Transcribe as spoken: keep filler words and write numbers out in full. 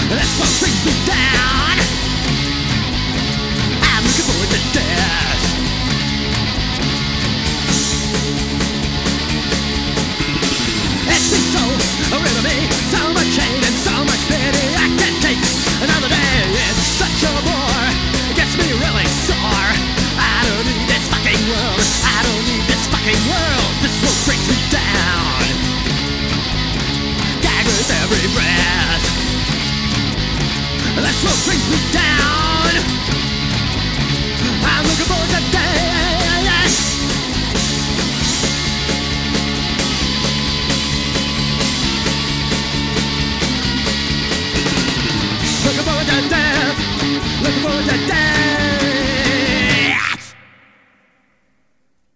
That's what brings me down. I'm looking forward to death. It seems so real to me. So much hate and so much pity. I can't take another day. It's such a bore. It gets me really sore. I don't need this fucking world. I don't need this fucking world. This world brings me down. Gag with every breath. That's what brings me down. I'm looking forward to death. Looking forward to death. Looking forward to death.